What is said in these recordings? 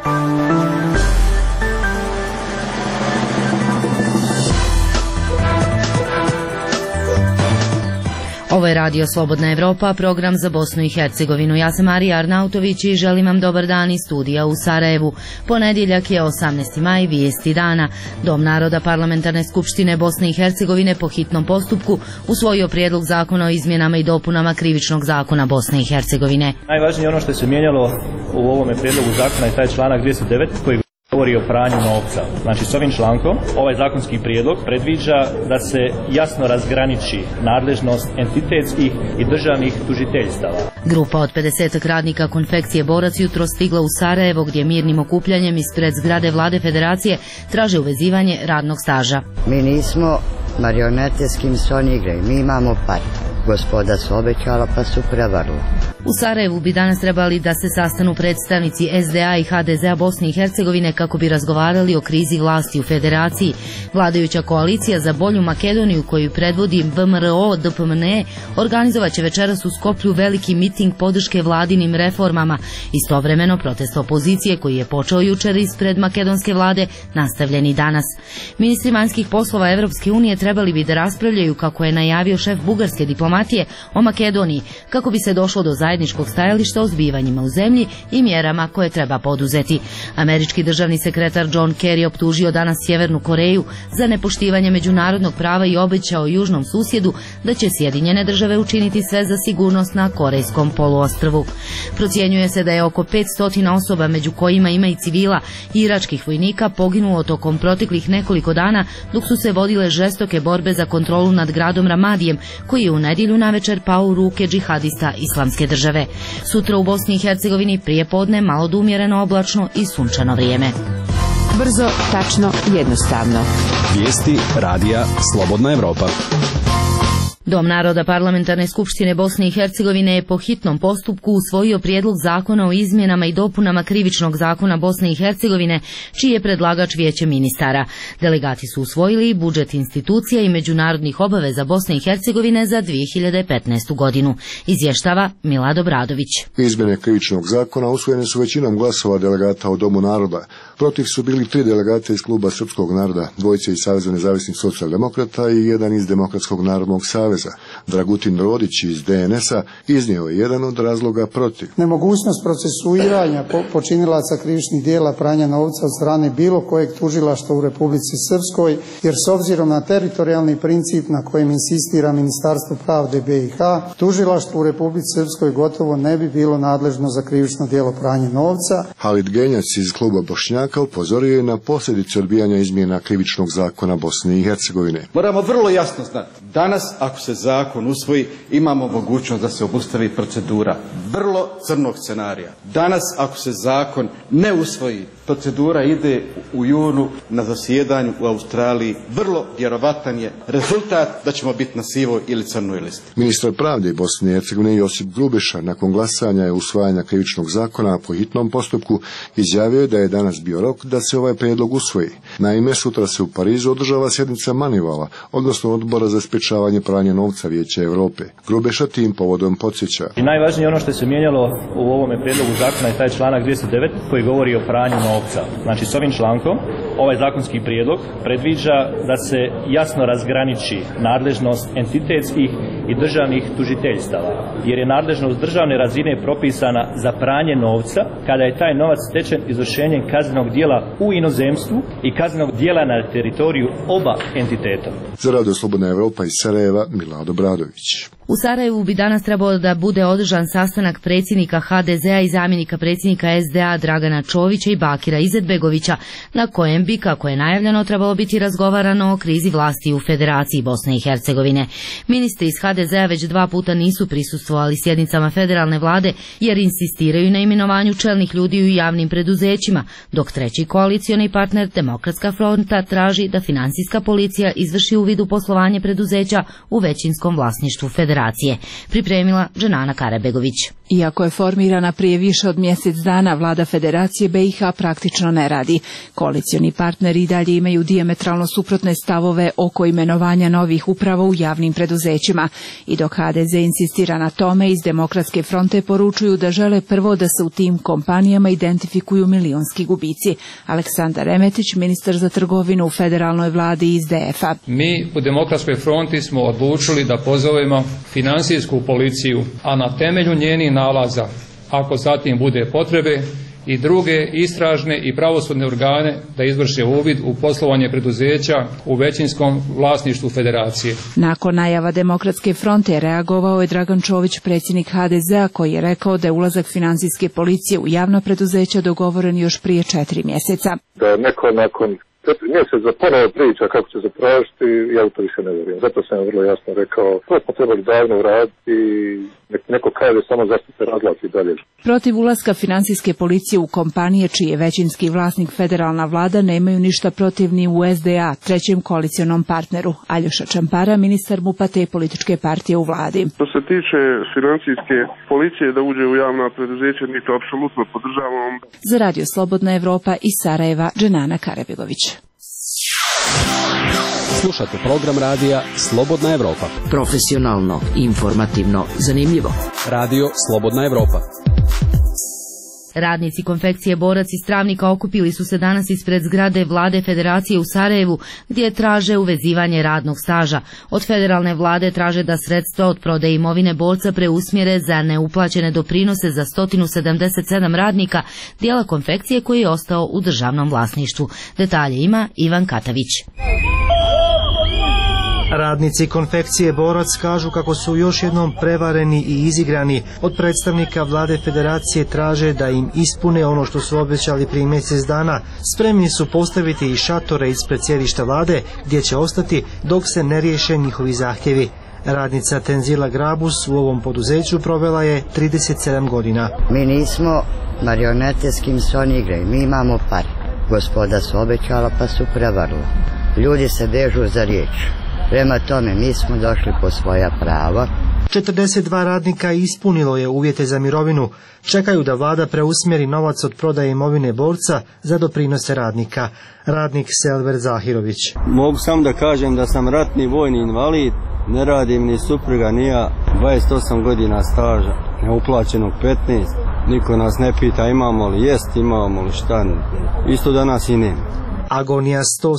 Ovo je Radio Slobodna Evropa, program za Bosnu i Hercegovinu. Ja sam Marija Arnautović i želim vam dobar dan iz studija u Sarajevu. Ponedjeljak je 18. maj, vijesti dana. Dom naroda Parlamentarne skupštine Bosne i Hercegovine po hitnom postupku usvojio prijedlog zakona o izmjenama i dopunama Krivičnog zakona Bosne i Hercegovine. Najvažnije ono što se mijenjalo u ovome prijedlogu zakona je taj članak 209 koji govori o pranju novca. Znači, s ovim člankom ovaj zakonski prijedlog predviđa da se jasno razgraniči nadležnost entitetskih i državnih tužiteljstava. Grupa od 50 radnika konfekcije Borac jutro stigla u Sarajevo gdje mirnim okupljanjem ispred zgrade Vlade Federacije traže uvezivanje radnog staža. Mi nismo marionete s kim se oni igraju, mi imamo par. Gospoda su obećala pa su prevarili. U Sarajevu bi danas trebali da se sastanu predstavnici SDA i HDZ-a Bosne i Hercegovine kako bi razgovarali o krizi vlasti u Federaciji. Vladajuća koalicija za bolju Makedoniju koju predvodi VMRO DPMNE organizovat će večeras u Skoplju veliki miting podrške vladinim reformama. Istovremeno protest opozicije koji je počeo jučer ispred makedonske vlade nastavljen i danas. Ministri vanjskih poslova Evropske unije trebali bi da raspravljaju, kako je najavio šef bugarske diplomatije, o Makedoniji, kako bi se došlo do zajedničkog stajališta o zbivanjima u zemlji i mjerama koje treba poduzeti. Američki državni sekretar John Kerry optužio danas Sjevernu Koreju za nepoštivanje međunarodnog prava i obećao južnom susjedu da će Sjedinjene države učiniti sve za sigurnost na Korejskom poluostrvu. Procjenjuje se da je oko 500 osoba, među kojima ima i civila i iračkih vojnika, poginulo tokom proteklih nekoliko dana dok su se vodile žestoke borbe za kontrolu nad gradom Ramadijem, koji je u nedjelju navečer pao u ruke džihadista Islamske države. Sutra u Bosni i Hercegovini prije podne malo do umjereno oblačno i sunčano vrijeme. Brzo, tačno, jednostavno. Vijesti radija Slobodna Evropa. Dom naroda Parlamentarne skupštine Bosne i Hercegovine je po hitnom postupku usvojio prijedlog zakona o izmjenama i dopunama Krivičnog zakona Bosne i Hercegovine, čiji je predlagač Vijeće ministara. Delegati su usvojili i budžet institucija i međunarodnih obaveza Bosne i Hercegovine za 2015. godinu. Izvještava Milad Obradović. Izmjene Krivičnog zakona usvojene su većinom glasova delegata u Domu naroda. Protiv su bili 3 delegata iz Kluba Srpskog naroda, 2 iz Saveza nezavisnih socijaldemokrata i 1 iz Demokratskog narodnog saveza. Dragutin Rodić iz DNS-a iznio je jedan od razloga protiv. Nemogućnost procesuiranja počinilaca krivičnih djela pranja novca od strane bilo kojeg tužilaštva u Republici Srpskoj, jer s obzirom na teritorijalni princip na kojem insistira Ministarstvo pravde BiH, tužilaštvo u Republici Srpskoj gotovo ne bi bilo nadležno za krivično djelo pranja novca. Halid Genjac iz Kluba Bošnjaka upozorio je na posljedice odbijanja izmjena Krivičnog zakona Bosne i Hercegovine. Moramo vrlo jasno znati, danas ako se zakon usvoji, imamo mogućnost da se obustavi procedura vrlo crnog scenarija. Danas ako se zakon ne usvoji, procedura ide u junu na zasjedanju u Australiji. Vrlo vjerovatan je rezultat da ćemo biti na sivoj ili crnoj listi. Ministar pravde Bosne i Hercegovine Josip Grubeša nakon glasanja i usvajanja Krivičnog zakona po hitnom postupku izjavio je da je danas bio rok da se ovaj prijedlog usvoji. Naime, sutra se u Parizu održava sjednica Manivala, odnosno Odbora za sprječavanje pranja novca Vijeća Europe. Grubeša tim povodom podsjeća. I najvažnije ono što se mijenjalo u ovome prijedlogu zakona je taj članak 209 koji govori o pranju novca. Znači, s ovim člankom ovaj zakonski prijedlog predviđa da se jasno razgraniči nadležnost entitetskih i državnih tužiteljstava, jer je nadležnost državne razine propisana za pranje novca kada je taj novac stečen izvršenjem kaznenog djela u inozemstvu i kaznenog djela na teritoriju oba entiteta. Za Radio Slobodna Evropa iz Sarajeva, Milad Obradović. U Sarajevu bi danas trebao da bude održan sastanak predsjednika HDZ-a i zamjenika predsjednika SDA Dragana Čovića i Bakira Izetbegovića, na kojem bi, kako je najavljeno, trebalo biti razgovarano o krizi vlasti u Federaciji Bosne i Hercegovine. Ministri iz HDZ-a već 2 puta nisu prisustvovali sjednicama federalne vlade jer insistiraju na imenovanju čelnih ljudi u javnim preduzećima, dok treći koalicioni partner Demokratska fronta traži da financijska policija izvrši uvid u poslovanje preduzeća u većinskom vlasništvu Federacije. Federacije. Pripremila Dženana Karabegović. Iako je formirana prije više od mjesec dana, vlada Federacije BiH praktično ne radi. Koalicioni partneri i dalje imaju dijametralno suprotne stavove oko imenovanja novih uprava u javnim preduzećima. I dok HDZ insistira na tome, iz Demokratske fronte poručuju da žele prvo da se u tim kompanijama identifikuju milionski gubici. Aleksandar Remetić, ministar za trgovinu u federalnoj vladi iz DF-a. Mi u Demokratskoj fronti smo odlučili da pozovemo financijsku policiju, a na temelju njenih nalaza, ako zatim bude potrebe, i druge istražne i pravosudne organe da izvrše uvid u poslovanje preduzeća u većinskom vlasništvu Federacije. Nakon najava Demokratske fronte reagovao je Dragan Čović, predsjednik HDZ-a, koji je rekao da je ulazak financijske policije u javna preduzeća dogovoren još prije 4 mjeseca. Da je neko nakon 4 mjeseca ponovo priča kako će zatražiti, ja u to više ne vjerujem. Zato sam vrlo jasno rekao, to smo trebali davno uraditi i neko kaže samo zašto se razlači dalje. Protiv ulaska financijske policije u kompanije čiji je većinski vlasnik federalna vlada nemaju ništa protiv ni u SDA, trećem koalicionom partneru. Aljoša Čampara, ministar MUP-a te političke partije u vladi. Što se tiče financijske policije da uđe u javna preduzeća, mi to apsolutno podržavamo. Za Radio Slobodna Evropa iz Sarajeva, Dženana Karabegović. Slušate program radija Slobodna Evropa. Profesionalno, informativno, zanimljivo. Radio Slobodna Evropa. Radnici konfekcije Borac iz Travnika okupili su se danas ispred zgrade vlade Federacije u Sarajevu, gdje traže uvezivanje radnog staža. Od federalne vlade traže da sredstva od prodaje imovine borca preusmjere za neuplaćene doprinose za 177 radnika dijela konfekcije koji je ostao u državnom vlasništvu. Detalje ima Ivan Katavić. Radnici konfekcije Borac kažu kako su još jednom prevareni i izigrani. Od predstavnika vlade Federacije traže da im ispune ono što su obećali prije mjesec dana. Spremni su postaviti i šatore ispred sjedišta vlade gdje će ostati dok se ne riješe njihovi zahtjevi. Radnica Tenzila Grabus u ovom poduzeću provela je 37 godina. Mi nismo marionete s kim se oni igraju, mi imamo pare. Gospoda su obećala pa su prevarila. Ljudi se vežu za riječ. Prema tome, mi smo došli po svoja prava. 42 radnika ispunilo je uvjete za mirovinu. Čekaju da vlada preusmjeri novac od prodaje imovine borca za doprinose radnika. Radnik Selver Zahirović. Mogu samo da kažem da sam ratni vojni invalid, ne radim ni supruga ni ja, 28 godina staža, neuplaćenog 15. Niko nas ne pita imamo li jest, imamo li šta, isto danas i nema. Agonija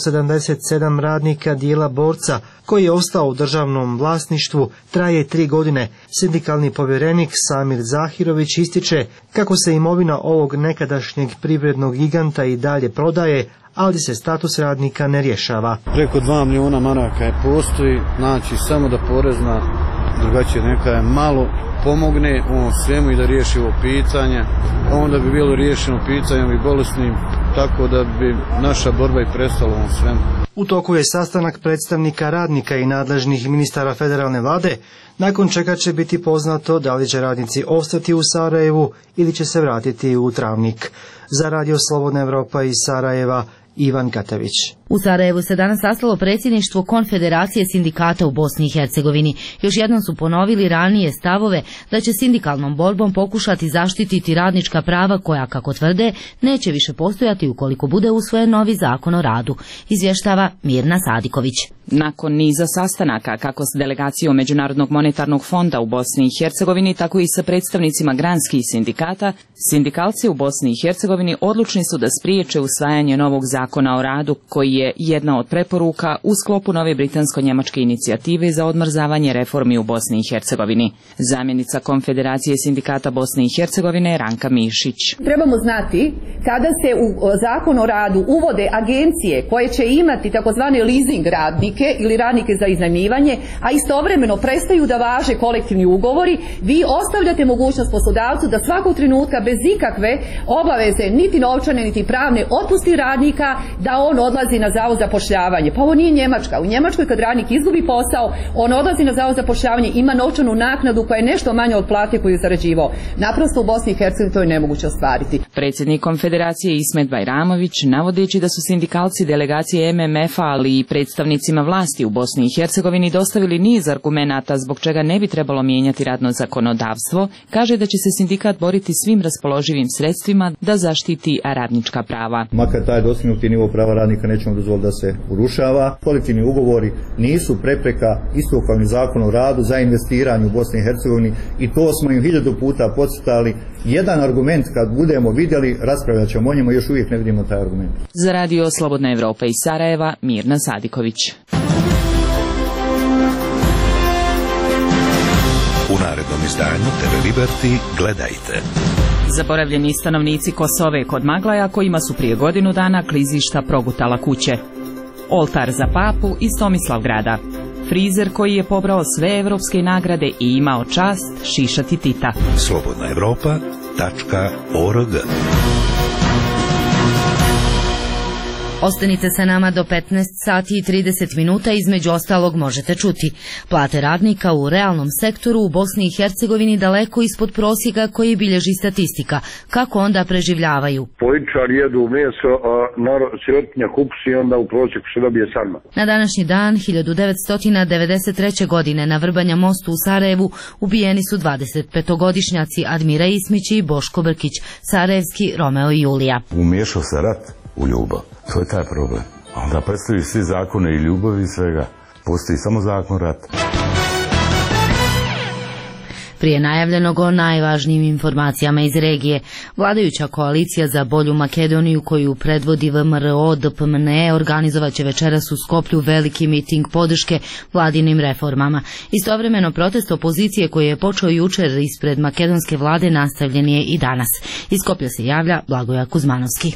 177 radnika dijela borca koji je ostao u državnom vlasništvu traje 3 godine. Sindikalni povjerenik Samir Zahirović ističe kako se imovina ovog nekadašnjeg privrednog giganta i dalje prodaje, ali se status radnika ne rješava. Preko 2 milijuna maraka je postoji, znači samo da porezna, drugačije neka je malo pomogne ovom svemu i da riješi ovo pitanje, onda bi bilo riješeno pitanje i bolesnim, tako da bi naša borba i prestala ovom svemu. U toku je sastanak predstavnika radnika i nadležnih ministara federalne vlade, nakon čega će biti poznato da li će radnici ostati u Sarajevu ili će se vratiti u Travnik. Za Radio Slobodna Evropa iz Sarajeva, Ivan Katavić. U Sarajevu se danas sastalo predsjedništvo Konfederacije sindikata u Bosni i Hercegovini. Još jednom su ponovili ranije stavove da će sindikalnom borbom pokušati zaštititi radnička prava koja, kako tvrde, neće više postojati ukoliko bude usvojen novi zakon o radu, izvještava Mirna Sadiković. Nakon niza sastanaka kako s delegacijom Međunarodnog monetarnog fonda u Bosni i Hercegovini, tako i sa predstavnicima granskih sindikata, sindikalci u Bosni i Hercegovini odlučni su da spriječe usvajanje novog zakona o radu, koji je jedna od preporuka u sklopu nove britansko-njemačke inicijative za odmrzavanje reformi u Bosni i Hercegovini. Zamjenica Konfederacije sindikata Bosne i Hercegovine Ranka Mišić. Trebamo znati kada se u zakon o radu uvode agencije koje će imati takozvane leasing radnike ili radnike za iznajmljivanje, a istovremeno prestaju da važe kolektivni ugovori, vi ostavljate mogućnost poslodavcu da svakog trenutka bez ikakve obaveze, niti novčane, niti pravne, otpusti radnika, da on odlazi na na zavod za zapošljavanje. Pa ovo nije Njemačka. U Njemačkoj kad radnik izgubi posao, on odlazi na zavod za zapošljavanje, ima novčanu naknadu koja je nešto manja od plate koju je zarađivao. Naprosto u Bosni i Hercegovini to je nemoguće ostvariti. Predsjednik Konfederacije Ismet Bajramović, navodeći da su sindikalci delegacije MMF-a, ali i predstavnicima vlasti u Bosni i Hercegovini dostavili niz argumenata zbog čega ne bi trebalo mijenjati radno zakonodavstvo, kaže da će se sindikat boriti svim raspoloživim sredstvima da zaštiti radnička prava. Makar taj dostignuti nivo prava radnika nećemo dozvoliti da se urušava. Kolektivni ugovori nisu prepreka isto kao ni Zakon o radu za investiranje u Bosni i Hercegovini i to smo im 1000 puta podcrtali. Jedan argument kad budemo vidjeli, raspravljat ćemo o njemu, još uvijek ne vidimo taj argument. Za radio Slobodna Evropa iz Sarajeva, Mirna Sadiković. U narednom izdanju TV Liberty gledajte. Zaboravljeni stanovnici Kosove kod Maglaja kojima su prije godinu dana klizišta progutala kuće. Oltar za papu iz Tomislavgrada. Frizer koji je pobrao sve evropske nagrade i imao čast šišati Tita. slobodnaevropa.org. Ostanite sa nama do 15 sati i 30 minuta, između ostalog možete čuti. Plate radnika u realnom sektoru u Bosni i Hercegovini daleko ispod prosjeka koji bilježi statistika. Kako onda preživljavaju? Političari jedu meso, a sirotinja kupsi, onda u prosjeku se dobije sarma. Na današnji dan 1993. godine na Vrbanja mostu u Sarajevu ubijeni su 25-godišnjaci Admira Ismić i Boško Brkić, sarajevski Romeo i Julija. Umiješao se rat u ljubav. To je taj problem. A onda predstavljaju svi zakone i ljubavi i svega. Postoji samo zakon rata. Prije najavljenog o najvažnijim informacijama iz regije, vladajuća koalicija za bolju Makedoniju koju predvodi VMRO DPMNE organizovat će večeras u Skoplju veliki miting podrške vladinim reformama. Istovremeno protest opozicije koji je počeo jučer ispred makedonske vlade nastavljen je i danas. Iz Skoplja se javlja Blagoja Kuzmanovski.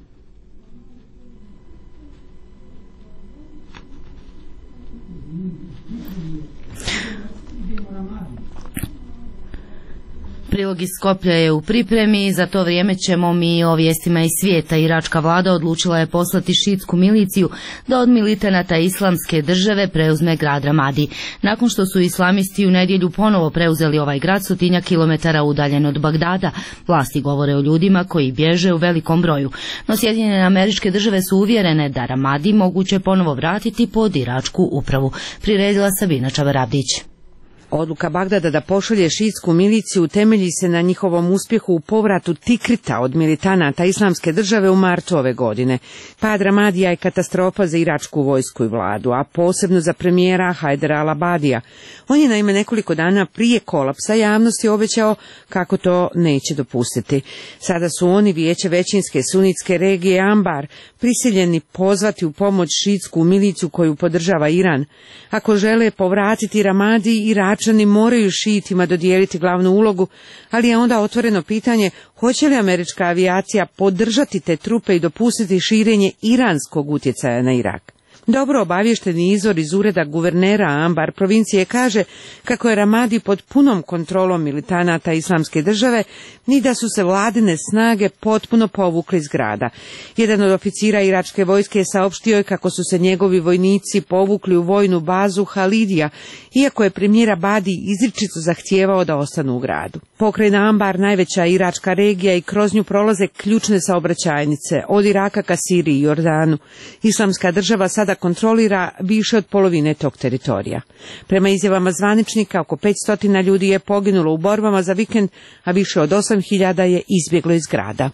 Prilog iz Skoplja je u pripremi, za to vrijeme ćemo mi o vijestima iz svijeta. Iračka vlada odlučila je poslati šiitsku miliciju da od militanata Islamske države preuzme grad Ramadi. Nakon što su islamisti u nedjelju ponovo preuzeli ovaj grad 100 kilometara udaljen od Bagdada, vlasti govore o ljudima koji bježe u velikom broju. No Sjedinjene Američke Države su uvjerene da Ramadi moguće ponovo vratiti pod iračku upravu. Priredila Sabina Čavarabdić. Odluka Bagdada da pošalje šiitsku miliciju temelji se na njihovom uspjehu u povratu Tikrita od militanata Islamske države u martu ove godine. Pad Ramadija je katastrofa za iračku vojsku i vladu, a posebno za premijera Hajdara al-Abadija. On je naime nekoliko dana prije kolapsa javnosti obećao kako to neće dopustiti. Sada su oni, vijeće većinske sunitske regije Ambar, prisiljeni pozvati u pomoć šiitsku miliciju koju podržava Iran. Ako žele povratiti Ramadi, Iračani moraju šiitima dodijeliti glavnu ulogu, ali je onda otvoreno pitanje hoće li američka avijacija podržati te trupe i dopustiti širenje iranskog utjecaja na Irak. Dobro obavješteni izvor iz ureda guvernera Ambar provincije kaže kako je Ramadi pod punom kontrolom militanata Islamske države ni da su se vladine snage potpuno povukli iz grada. Jedan od oficira iračke vojske saopštio je kako su se njegovi vojnici povukli u vojnu bazu Halidija, iako je premijer Abadi izričito zahtijevao da ostanu u gradu. Pokrajina Ambar, najveća iračka regija, i kroz nju prolaze ključne saobraćajnice od Iraka ka Siriji i Jordanu. Islamska država sada kontrolira više od polovine tog teritorija. Prema izjavama zvaničnika, oko 500 ljudi je poginulo u borbama za vikend, a više od 8.000 je izbjeglo iz grada.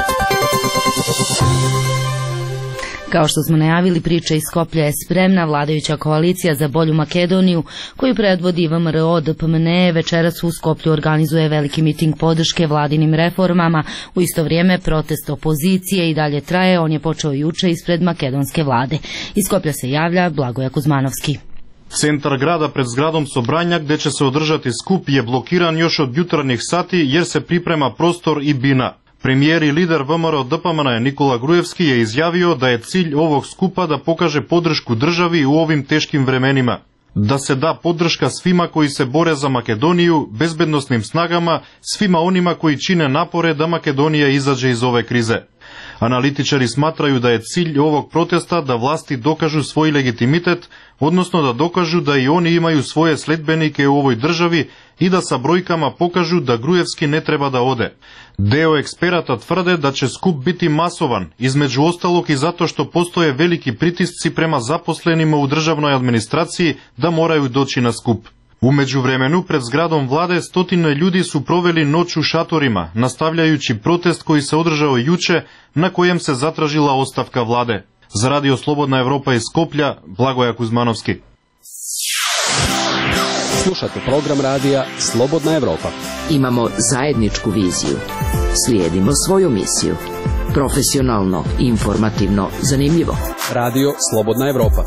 Kao što smo najavili, priča iz Skoplja je spremna. Vladajuća koalicija za bolju Makedoniju, koju predvodi VMRO DPMNE, večeras u Skoplju organizuje veliki miting podrške vladinim reformama. U isto vrijeme protest opozicije i dalje traje, on je počeo juče ispred makedonske vlade. Iz Skoplja se javlja Blagoja Kuzmanovski. Centar grada pred zgradom Sobranja, gdje će se održati skup, je blokiran još od jutarnjih sati jer se priprema prostor i bina. Premijer i lider VMRO DPMNE Nikola Grujevski je izjavio da je cilj ovog skupa da pokaže podršku državi u ovim teškim vremenima. Da se da podrška svima koji se bore za Makedoniju, bezbednosnim snagama, svima onima koji čine napore da Makedonija izađe iz ove krize. Analitičari smatraju da je cilj ovog protesta da vlasti dokažu svoj legitimitet, odnosno da dokažu da i oni imaju svoje sledbenike u ovoj državi i da sa brojkama pokažu da Gruevski ne treba da ode. Deo eksperata tvrde da će skup biti masovan, između ostalog i zato što postoje veliki pritisci prema zaposlenima u državnoj administraciji da moraju doći na skup. U međuvremenu, pred zgradom vlade stotine ljudi su proveli noć u šatorima, nastavljajući protest koji se održao juče, na kojem se zatražila ostavka vlade. Za Radio Slobodna Evropa iz Skoplja, Blagoja Kuzmanovski. Slušate program radija Slobodna Evropa. Imamo zajedničku viziju. Slijedimo svoju misiju. Profesionalno, informativno, zanimljivo. Radio Slobodna Evropa.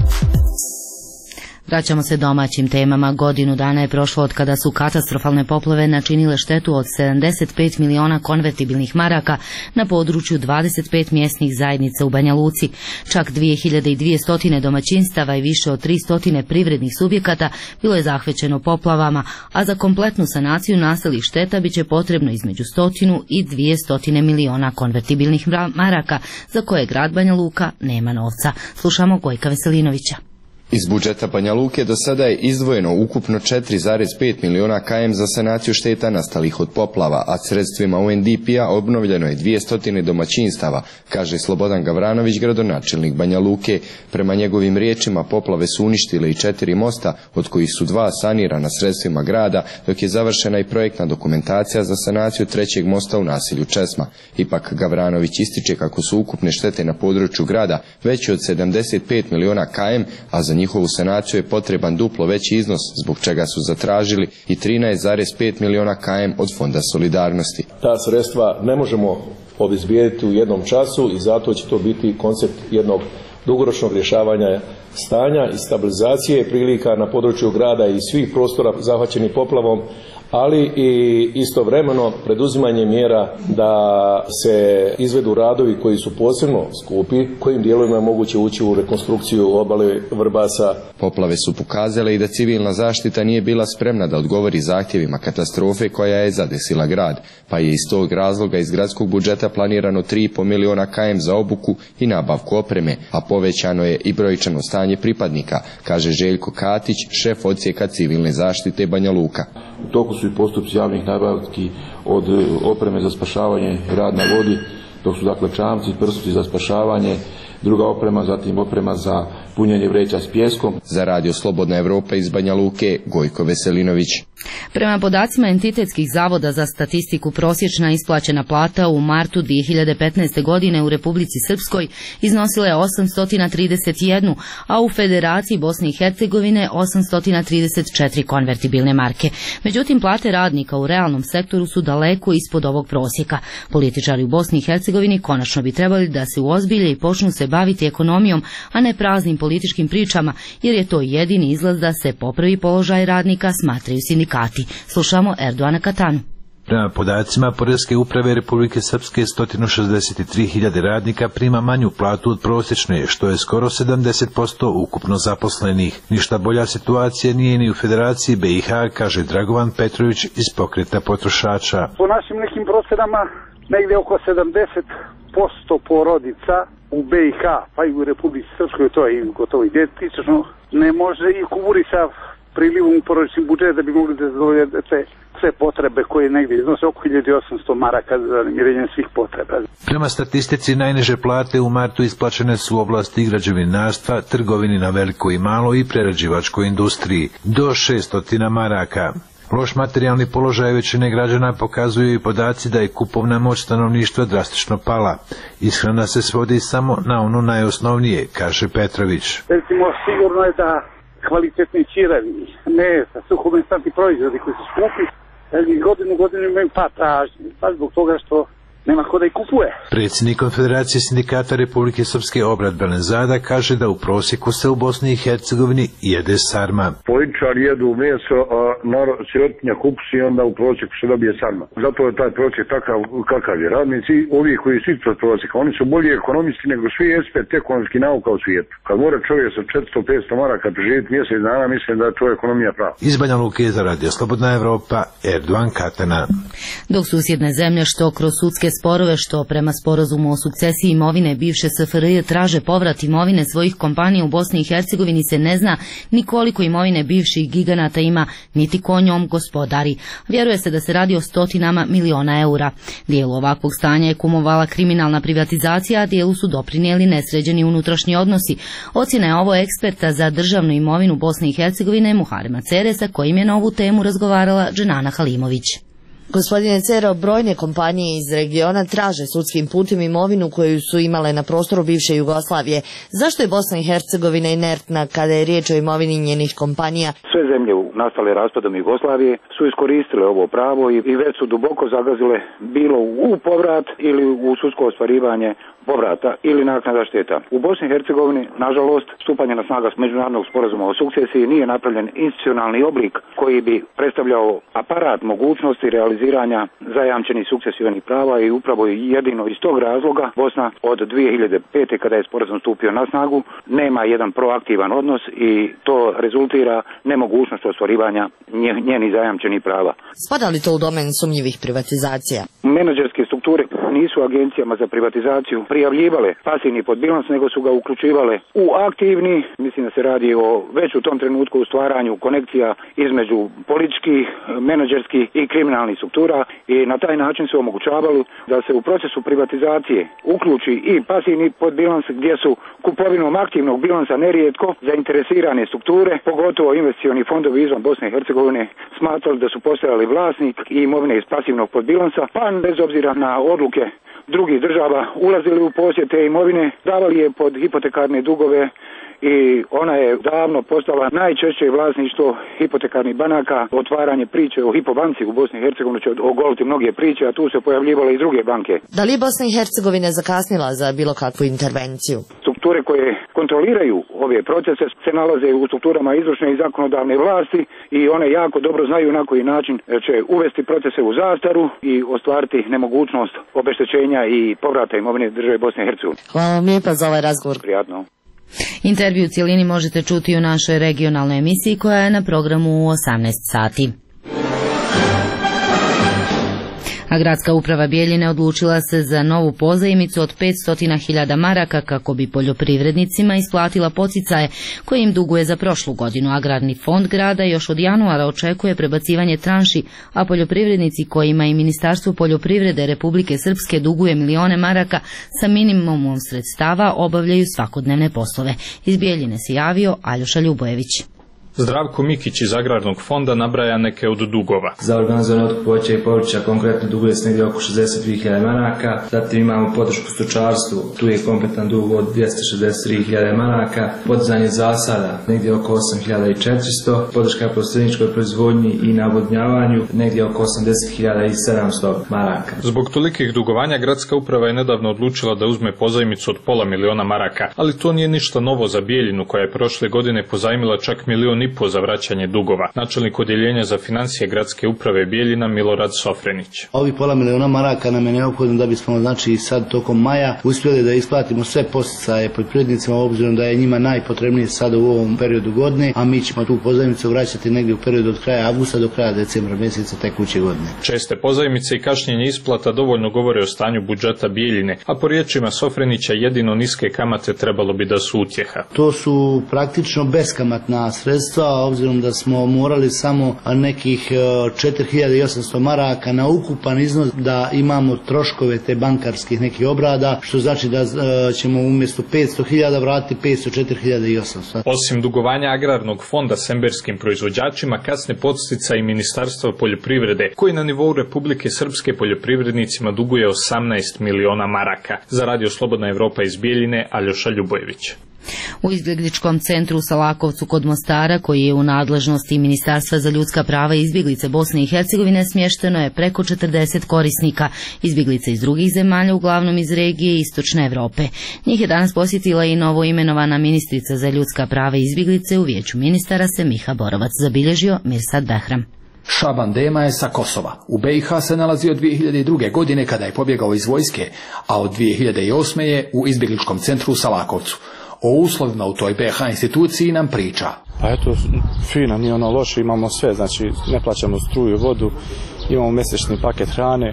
Vraćamo se domaćim temama. Godinu dana je prošlo od kada su katastrofalne poplave načinile štetu od 75 miliona konvertibilnih maraka na području 25 mjesnih zajednica u Banja Luci. Čak 2200 domaćinstava i više od 300 privrednih subjekata bilo je zahvaćeno poplavama, a za kompletnu sanaciju nastalih šteta biće potrebno između 100 i 200 miliona konvertibilnih maraka, za koje grad Banja Luka nema novca. Slušamo Gojka Veselinovića. Iz budžeta Banja Luke do sada je izdvojeno ukupno 4,5 miliona km za sanaciju šteta nastalih od poplava, a sredstvima UNDP-a obnovljeno je 200 domaćinstava, kaže Slobodan Gavranović, gradonačelnik Banja Luke. Prema njegovim riječima, poplave su uništile i 4 mosta, od kojih su 2 sanirana sredstvima grada, dok je završena i projektna dokumentacija za sanaciju 3. mosta u naselju Česma. Ipak Gavranović ističe kako su ukupne štete na području grada veće od 75 miliona km, a za njihovu sanaciju je potreban duplo veći iznos, zbog čega su zatražili i 13,5 miliona km od Fonda solidarnosti. Ta sredstva ne možemo obezbijediti u jednom času i zato će to biti koncept jednog dugoročnog rješavanja stanja i stabilizacije prilika na području grada i svih prostora zahvaćenih poplavom, ali i istovremeno preduzimanje mjera da se izvedu radovi koji su posebno skupi, kojim dijelovima je moguće ući u rekonstrukciju obale Vrbasa. Poplave su pokazale i da civilna zaštita nije bila spremna da odgovori zahtjevima katastrofe koja je zadesila grad, pa je iz tog razloga iz gradskog budžeta planirano 3,5 miliona km za obuku i nabavku opreme, a povećano je i brojčano stanje pripadnika, kaže Željko Katić, šef odsjeka civilne zaštite Banja Luka. U toku su i postupci javnih nabavki od opreme za spašavanje, rad na vodi, dok su dakle čamci, prsuti za spašavanje, druga oprema, zatim oprema za punjenje vreća s pijeskom. Za Radio Slobodna Evropa iz Banja Luke, Gojko Veselinović. Prema podacima entitetskih zavoda za statistiku, prosječna isplaćena plata u martu 2015. godine u Republici Srpskoj iznosila je 831, a u Federaciji Bosne i Hercegovine 834 konvertibilne marke. Međutim, plate radnika u realnom sektoru su daleko ispod ovog prosjeka. Političari u Bosni i Hercegovini konačno bi trebali da se uozbilje i počnu se baviti ekonomijom, a ne praznim političkim pričama, jer je to jedini izlaz da se popravi položaj radnika, smatraju sindikati. Slušamo Erdoana Katanu. Prema podacima Poreske uprave Republike Srpske, 163.000 radnika prima manju platu od prosječne, što je skoro 70% ukupno zaposlenih. Ništa bolja situacija nije ni u Federaciji BiH, kaže Dragovan Petrović iz Pokreta potrošača. Po našim nekim procenama, negdje oko 70% porodica u BiH, pa i u Republici Srpskoj, to je gotovo identično, ne može i kuburi sa prilivom u porodični budžet da bi mogli da zadovolje sve potrebe koje negdje iznose oko 1800 maraka za namirenje svih potreba. Prema statistici, najniže plate u martu isplaćene su u oblasti građevinarstva, trgovini na veliko i malo i prerađivačkoj industriji, do 600 maraka. Loš materijalni položaj većine građana pokazuju i podaci da je kupovna moć stanovništva drastično pala. Ishrana se svodi samo na ono najosnovnije, kaže Petrović. Recimo, sigurno je da kvalitetni sirevi, mesa, suhomesnati proizvodi koji su skupi, godinu imaju pad tražnje, pa zbog toga što nema ko da ih kupuje. Predsjednik Konfederacije sindikata Republike Srpske Obrat Belenzada kaže da u prosjeku se u Bosni i Hercegovini jede sarma. Političari jedu meso, a sirotinja kupusi i onda u prosjeku se dobije sarma. Zato je taj prosjek takav kakav je. Radnici, ovi koji su ispod prosjeka, oni su bolji ekonomisti nego svi ekspert ekonomski nauka u svijetu. Kad mora čovjek sa 400-500 maraka preživjeti mjesec dana, mislim da je to ekonomija prava. Iz Banja Luke za Radio Slobodna Evropa, Erdoan Katana. Dok susjedne zemlje što kroz sudske sporove što prema sporazumu o sukcesiji imovine bivše SFRJ traže povrat imovine svojih kompanija u Bosni i Hercegovini se ne zna ni koliko imovine bivših giganata ima, niti ko njom gospodari. Vjeruje se da se radi o stotinama miliona eura. Dijelu ovakvog stanja je kumovala kriminalna privatizacija, a dijelu su doprinijeli nesređeni unutrašnji odnosi. Ocjena je ovo eksperta za državnu imovinu Bosne i Hercegovine Muharema Ceresa, kojim je na ovu temu razgovarala Dženana Halimović. Gospodine Cero, brojne kompanije iz regiona traže sudskim putem imovinu koju su imale na prostoru bivše Jugoslavije. Zašto je Bosna i Hercegovina inertna kada je riječ o imovini njenih kompanija? Sve zemlje nastale raspadom Jugoslavije su iskoristile ovo pravo i već su duboko zagazile bilo u povrat ili u sudsko ostvarivanje povrata ili naknada šteta. U Bosni i Hercegovini, nažalost, stupanje na snagu međunarodnog sporazuma o sukcesiji nije napravljen institucionalni oblik koji bi predstavljao aparat mogućnosti realiziranja zajamčenih sukcesivnih prava i upravo jedino iz tog razloga Bosna od 2005. kada je sporazum stupio na snagu nema jedan proaktivan odnos i to rezultira nemogućnost ostvarivanja njenih zajamčenih prava. Spada li to u domen sumnjivih privatizacija? Menadžerske strukture nisu agencijama za privatizaciju prijavljivale pasivni podbilans, nego su ga uključivale u aktivni. Mislim da se radi o već u tom trenutku u stvaranju konekcija između političkih, menadžerskih i kriminalnih struktura i na taj način su omogućavali da se u procesu privatizacije uključi i pasivni podbilans gdje su kupovinom aktivnog bilansa nerijetko zainteresirane strukture, pogotovo investicioni fondovi izvan Bosne i Hercegovine, smatrali da su postojali vlasnik i imovine iz pasivnog podbilansa, pa bez obzira na odluke drugih država ulazili u posjed te imovine, davali je pod hipotekarne dugove i ona je davno postala najčešće vlasništvo hipotekarnih banaka. Otvaranje priče o Hipobanci u Bosni i Hercegovini će ogoliti mnoge priče, a tu se pojavljivale i druge banke. Da li je Bosna i Hercegovina zakasnila za bilo kakvu intervenciju? Strukture koje kontroliraju ove procese se nalaze u strukturama izvršne i zakonodavne vlasti i one jako dobro znaju na koji način će uvesti procese u zastaru i ostvariti nemogućnost obeštećenja i povrata imovine države Bosne i Hercegovine. Hvala vam lijepa za ovaj razgovor. Prijatno. Intervju u cijelini možete čuti u našoj regionalnoj emisiji koja je na programu u 18 sati. A gradska uprava Bjeljine odlučila se za novu pozajmicu od 500.000 maraka kako bi poljoprivrednicima isplatila poticaje koje im duguje za prošlu godinu. Agrarni fond grada još od januara očekuje prebacivanje tranši, a poljoprivrednici kojima i Ministarstvo poljoprivrede Republike Srpske duguje milione maraka sa minimumom sredstava obavljaju svakodnevne poslove. Iz Bjeljine se javio Aljoša Ljubojević. Zdravko Mikić iz Agrarnog fonda nabraja neke od dugova. Za organizovanje otkup voća i povrća konkretno duguje se negdje oko 62.000 maraka. Zatim imamo podršku stočarstvu, tu je kompletan dug od 263.000 maraka. Podizanje zasada negdje oko 8.400. Podrška poljoprivredničkoj proizvodnji i navodnjavanju negdje oko 80.700 maraka. Zbog tolikih dugovanja gradska uprava je nedavno odlučila da uzme pozajmicu od $500.000 maraka, ali to nije ništa novo za Bijeljinu koja je prošle godine pozajmila čak $1,5 miliona za vraćanje dugova. Načelnik odjeljenja za financije gradske uprave Bijeljina Milorad Sofrenić. Ovi $500 miliona maraka nam je neophodno da bismo sad tokom maja uspjeli da isplatimo sve poticaje poljoprivrednicima, obzirom da je njima najpotrebnije sada u ovom periodu godine, a mi ćemo tu pozajmicu vraćati negdje u periodu od kraja avgusta do kraja decembra mjeseca tekuće godine. Česte pozajmice i kašnjenje isplata dovoljno govore o stanju budžeta Bijeljine, a po riječima Sofrenića jedino niske kamate trebalo bi da su utjeha. To su praktično beskamatna sredstva, obzirom da smo morali samo nekih 4.800 maraka na ukupan iznos da imamo troškove te bankarskih nekih obrada, što znači da ćemo umjesto 500.000 vratiti 504.800. Osim dugovanja Agrarnog fonda semberskim proizvođačima, kasne podsticaji Ministarstva poljoprivrede, koji na nivou Republike Srpske poljoprivrednicima duguje 18 miliona maraka. Za Radio Slobodna Evropa iz Bijeljine, Aljoša Ljubojević. U izbjegličkom centru u Salakovcu kod Mostara, koji je u nadležnosti Ministarstva za ljudska prava i izbjeglice Bosne i Hercegovine, smješteno je preko 40 korisnika, izbjeglice iz drugih zemalja, uglavnom iz regije Istočne Evrope. Njih je danas posjetila i novo imenovana ministrica za ljudska prava i izbjeglice u Vijeću ministara se Miha Borovac, zabilježio Mirsad Behram. Šaban Dema je sa Kosova. U BiH se nalazi od 2002. godine kada je pobjegao iz vojske, a od 2008. je u izbjegličkom centru u Salakovcu. O uslovima u toj BiH instituciji nam priča. Pa eto, fina, nije ono loše, imamo sve, znači ne plaćamo struju, vodu, imamo mjesečni paket hrane,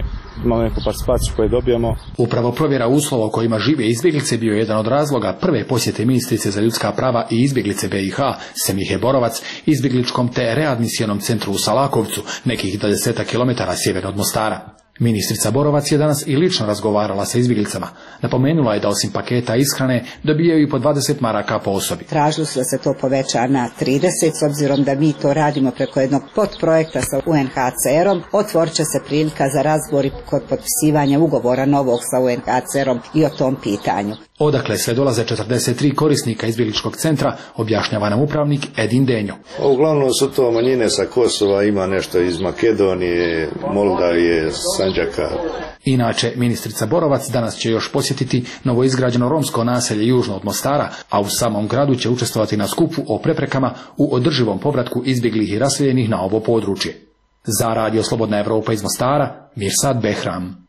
imamo neku participaciju koju dobijamo. Upravo provjera uslova u kojima žive izbjeglice bio je jedan od razloga prve posjete ministrice za ljudska prava i izbjeglice BiH Semihe Borovac izbjegličkom te readmisijonom centru u Salakovcu, nekih 20 km sjeverno od Mostara. Ministrica Borovac je danas i lično razgovarala sa izbjeglicama. Napomenula je da osim paketa ishrane dobijaju i po 20 maraka po osobi. Tražili su da se to poveća na 30, s obzirom da mi to radimo preko jednog podprojekta sa UNHCR-om. Otvorit će se prilika za razgovor kod potpisivanja ugovora novog sa UNHCR-om i o tom pitanju. Odakle sve dolaze 43 korisnika izbjegličkog centra, objašnjava nam upravnik Edin Denjo. Uglavnom su to manjine sa Kosova, ima nešto iz Makedonije, Moldavije, Sandžaka. Inače, ministrica Borovac danas će još posjetiti novoizgrađeno romsko naselje južno od Mostara, a u samom gradu će učestvovati na skupu o preprekama u održivom povratku izbjeglih i raseljenih na ovo područje. Za Radio Slobodna Evropa iz Mostara, Mirsad Behram.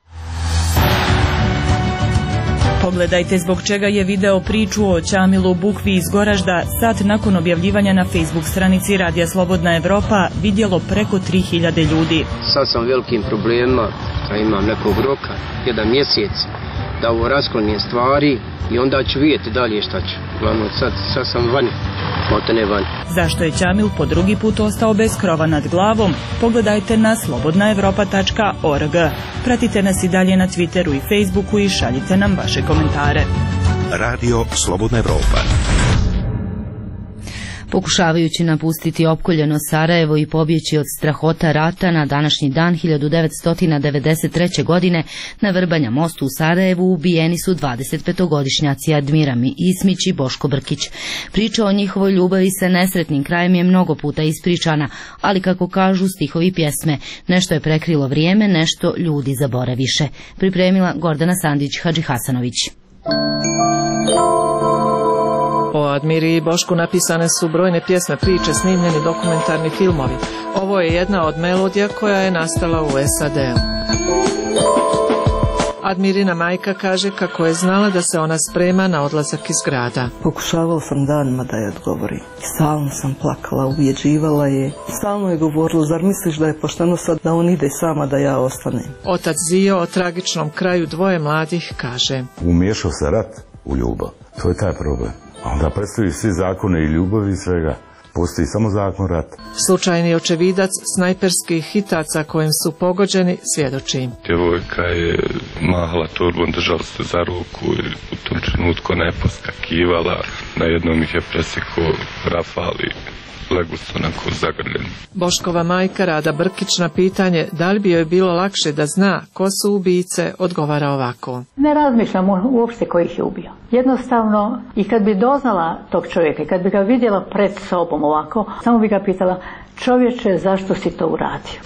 Pogledajte zbog čega je video priču o Ćamilu Bukvi iz Goražda sat nakon objavljivanja na Facebook stranici Radija Slobodna Evropa vidjelo preko 3000 ljudi. Sad sam velikim problemima, a imam nekog roka, 1 mjesec, da ovo rasklonim stvari i onda ću vidjeti dalje šta ću. Glavno sad sam vani. Zašto je Ćamil po drugi put ostao bez krova nad glavom? Pogledajte na slobodnaevropa.org. Pratite nas i dalje na Twitteru i Facebooku i šaljite nam vaše komentare. Radio Slobodna Evropa. Pokušavajući napustiti opkoljeno Sarajevo i pobjeći od strahota rata na današnji dan 1993. godine na Vrbanja mostu u Sarajevu ubijeni su 25-godišnjaci Admira Ismić i Boško Brkić. Priča o njihovoj ljubavi sa nesretnim krajem je mnogo puta ispričana, ali kako kažu stihovi pjesme, nešto je prekrilo vrijeme, nešto ljudi zaboraviše. Pripremila Gordana Sandić-Hadžihasanović. O Admiri i Bošku napisane su brojne pjesme, priče, snimljeni dokumentarni filmovi. Ovo je jedna od melodija koja je nastala u SAD-u. Admirina majka kaže kako je znala da se ona sprema na odlazak iz grada. Pokušavala sam danima da je odgovori. Stalno sam plakala, ubjeđivala je. Stalno je govorila, zar misliš da je pošteno sad da on ide sama, da ja ostanem? Otac Zio o tragičnom kraju 2 mladih kaže: umiješao se rat u ljubav. To je taj problem. A onda prestaju svi zakone i ljubavi i svega. Postoji samo zakon rata. Slučajni očevidac snajperskih hitaca kojim su pogođeni svjedoči. Djevojka je mahala torbom, držala se za ruku i u tom trenutku ne poskakivala. Na jednom ih je presekao rafal i legu su onako zagrljeni. Boškova majka Rada Brkić na pitanje da li bi joj bilo lakše da zna ko su ubice odgovara ovako: ne razmišljam uopšte ko ih je ubio. Jednostavno, i kad bi doznala tog čovjeka, kad bi ga vidjela pred sobom ovako, samo bi ga pitala: čovječe, zašto si to uradio?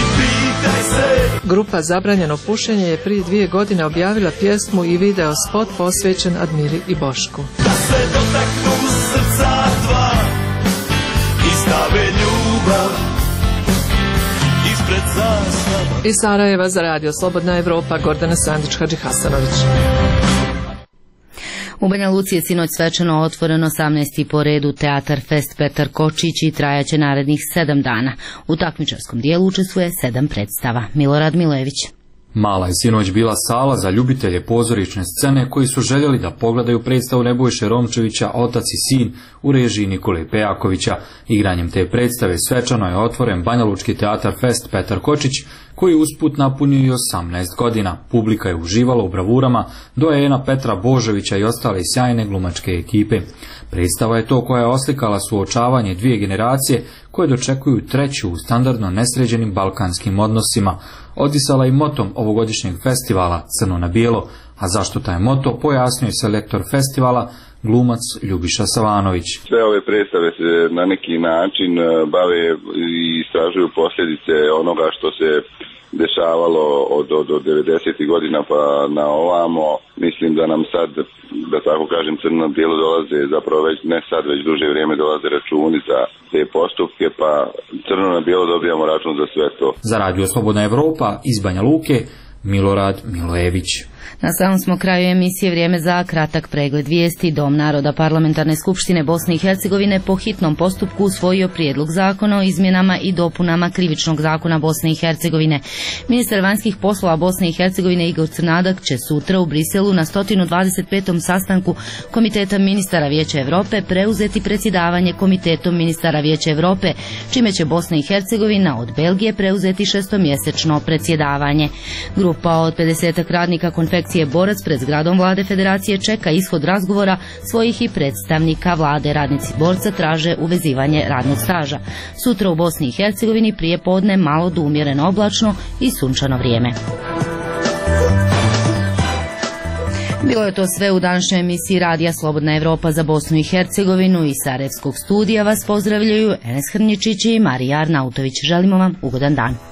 Grupa Zabranjeno pušenje je prije 2 godine objavila pjesmu i video spot posvećen Admiri i Bošku. Da se dotaknu srca dva i stave ljubav ispred zastava. Iz Sarajeva za Radio Slobodna Evropa, Gordana Sandić-Hadžihasanović. U Banja Luci je sinoć svečano otvoren 18. po redu Teatar Fest Petar Kočić i trajaće narednih 7 dana. U takmičarskom dijelu učestvuje 7 predstava. Milorad Milević. Mala je sinoć bila sala za ljubitelje pozorišne scene koji su željeli da pogledaju predstavu Nebojše Romčevića Otac i sin u režiji Nikole Pejakovića. Igranjem te predstave svečano je otvoren Banjalučki teatar Fest Petar Kočić, koji usput napunio i 18 godina. Publika je uživala u bravurama doajena Petra Božovića i ostale sjajne glumačke ekipe. Predstava je to koja je oslikala suočavanje 2 generacije koje dočekuju treću u standardno nesređenim balkanskim odnosima. Odisala i motom ovogodišnjeg festivala Crno na bijelo, a zašto taj moto pojasnio je selektor festivala glumac Ljubiša Savanović. Sve ove predstave se na neki način bave i istražuju posljedice onoga što se dešavalo od 90. godina pa na ovamo. Mislim da nam sad, da tako kažem, crno na bijelo dolaze, zapravo već ne sad, već duže vrijeme dolaze računi za te postupke, pa crno na bijelo dobijamo račun za sve to. Za Radio Slobodna Evropa iz Banja Luke, Milorad Milojević. Na samom smo kraju emisije, vrijeme za kratak pregled vijesti. Dom naroda Parlamentarne skupštine Bosne i Hercegovine po hitnom postupku usvojio prijedlog zakona o izmjenama i dopunama Krivičnog zakona Bosne i Hercegovine. Ministar vanjskih poslova Bosne i Hercegovine Igor Crnadak će sutra u Briselu na 125. sastanku Komiteta ministara Vijeća Europe preuzeti predsjedavanje Komitetom ministara Vijeća Europe, čime će Bosna i Hercegovina od Belgije preuzeti šestomjesečno predsjedavanje. Grupa od 50 radnika konfekcije Borac pred zgradom vlade Federacije čeka ishod razgovora svojih i predstavnika vlade. Radnici Borca traže uvezivanje radnog staža. Sutra u Bosni i Hercegovini prije podne malo do umjereno oblačno i sunčano vrijeme. Bilo je to sve u današnjoj emisiji Radija Slobodna Evropa za Bosnu i Hercegovinu. Iz Sarajevskog studija vas pozdravljaju Enes Hrnjičić i Marija Arnautović. Želimo vam ugodan dan.